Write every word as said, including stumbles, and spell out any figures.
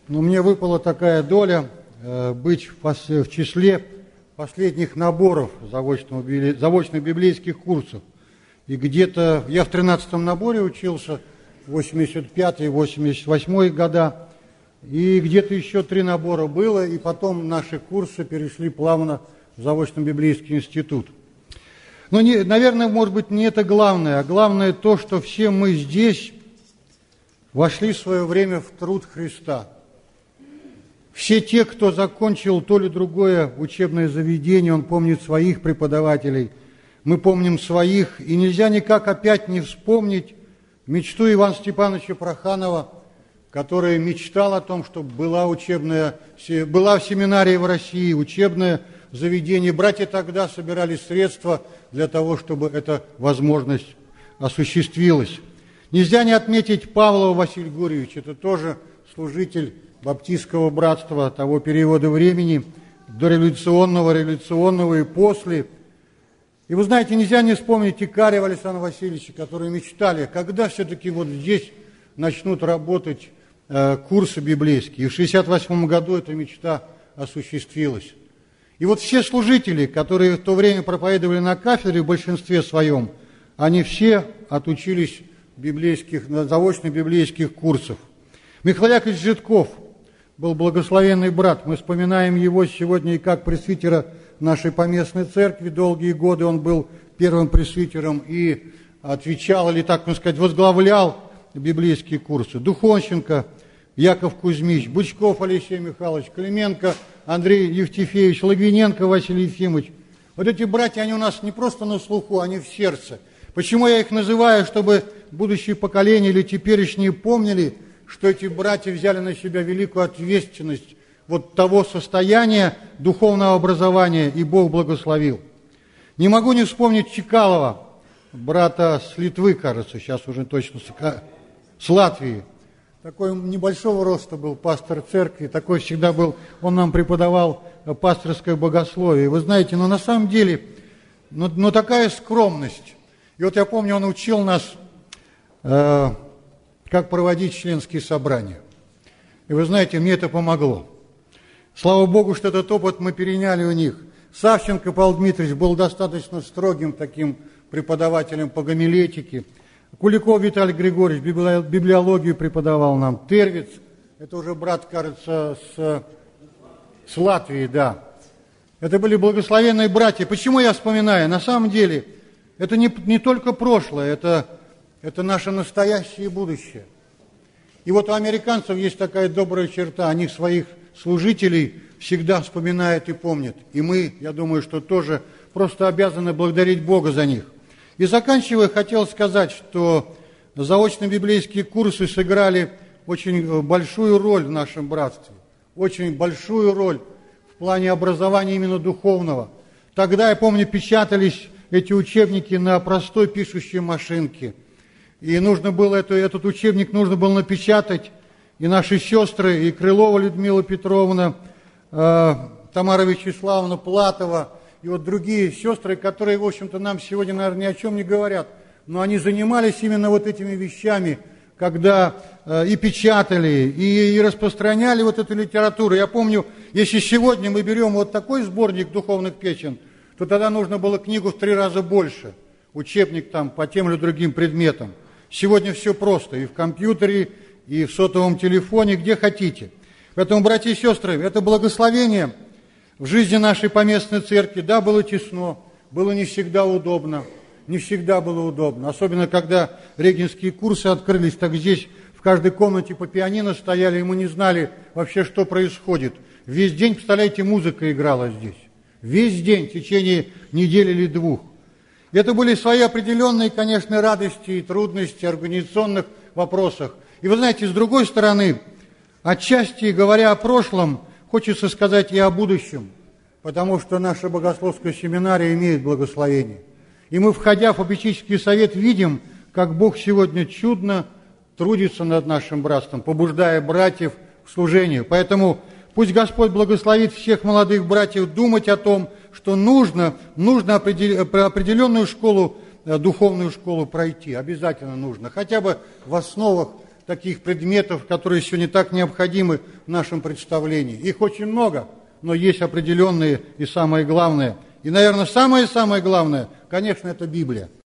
Но мне выпала такая доля э, быть в, пос, в числе последних наборов заочного, заочных библейских курсов. И где-то я в тринадцатом наборе учился, восемьдесят пятый — восемьдесят восьмой года, и где-то еще три набора было, и потом наши курсы перешли плавно в заочный библейский институт. Но, не, наверное, может быть, не это главное, а главное то, что все мы здесь вошли в свое время в труд Христа. Все те, кто закончил то или другое учебное заведение, он помнит своих преподавателей, мы помним своих, и нельзя никак опять не вспомнить мечту Ивана Степановича Проханова, который мечтал о том, чтобы была учебная, была в семинарии в России учебное заведение. Братья тогда собирали средства для того, чтобы эта возможность осуществилась. Нельзя не отметить Павлова Василия Гурьевича, это тоже служитель баптистского братства того периода времени, дореволюционного, революционного и после. И вы знаете, нельзя не вспомнить Икарьева Александра Васильевича, которые мечтали, когда все-таки вот здесь начнут работать э, курсы библейские. И в шестьдесят восьмом году эта мечта осуществилась. И вот все служители, которые в то время проповедовали на кафедре в большинстве своем, они все отучились библейских, на заочных библейских курсов. Михаил Яковлевич Житков был благословенный брат. Мы вспоминаем его сегодня и как пресвитера нашей поместной церкви. Долгие годы он был первым пресвитером и отвечал, или так можно сказать, возглавлял библейские курсы. Духонченко Яков Кузьмич, Бычков Алексей Михайлович, Клименко Андрей Евтефеевич, Логвиненко Василий Ефимович. Вот эти братья, они у нас не просто на слуху, они в сердце. Почему я их называю? Чтобы будущие поколения или теперешние помнили, что эти братья взяли на себя великую ответственность вот того состояния духовного образования, и Бог благословил. Не могу не вспомнить Чекалова, брата с Литвы, кажется, сейчас уже точно с Латвии. Такой небольшого роста был пастор церкви, такой всегда был, он нам преподавал пасторское богословие. Вы знаете, но на самом деле, но, но такая скромность. И вот я помню, он учил нас, э, как проводить членские собрания. И вы знаете, мне это помогло. Слава Богу, что этот опыт мы переняли у них. Савченко Павел Дмитриевич был достаточно строгим таким преподавателем по гомилетике. Куликов Виталий Григорьевич библиологию преподавал нам. Тервиц, это уже брат, кажется, с, с Латвии, да. Это были благословенные братья. Почему я вспоминаю? На самом деле, это не, не только прошлое, это, это наше настоящее и будущее. И вот у американцев есть такая добрая черта, они своих служителей всегда вспоминают и помнят. И мы, я думаю, что тоже просто обязаны благодарить Бога за них. И заканчивая, хотел сказать, что заочные библейские курсы сыграли очень большую роль в нашем братстве, очень большую роль в плане образования именно духовного. Тогда, я помню, печатались эти учебники на простой пишущей машинке, и нужно было это, этот учебник нужно было напечатать, и наши сестры, и Крылова Людмила Петровна, э, Тамара Вячеславовна Платова, и вот другие сестры, которые, в общем-то, нам сегодня, наверное, ни о чем не говорят, но они занимались именно вот этими вещами, когда э, и печатали, и, и распространяли вот эту литературу. Я помню, если сегодня мы берем вот такой сборник духовных песен, то тогда нужно было книгу в три раза больше, учебник там по тем или другим предметам. Сегодня все просто, и в компьютере, и в сотовом телефоне, где хотите. Поэтому, братья и сестры, это благословение в жизни нашей поместной церкви. Да, было тесно, было не всегда удобно, не всегда было удобно. Особенно, когда регенские курсы открылись, так здесь в каждой комнате по пианино стояли, и мы не знали вообще, что происходит. Весь день, представляете, музыка играла здесь. Весь день, в течение недели или двух. И это были свои определенные, конечно, радости и трудности в организационных вопросах. И вы знаете, с другой стороны, отчасти, говоря о прошлом, хочется сказать и о будущем, потому что наша богословская семинария имеет благословение. И мы, входя в попечительский совет, видим, как Бог сегодня чудно трудится над нашим братством, побуждая братьев к служению. Поэтому пусть Господь благословит всех молодых братьев думать о том, что нужно, нужно определенную школу, духовную школу пройти, обязательно нужно, хотя бы в основах таких предметов, которые сегодня так необходимы в нашем представлении. Их очень много, но есть определенные и самое главное. И, наверное, самое-самое главное, конечно, это Библия.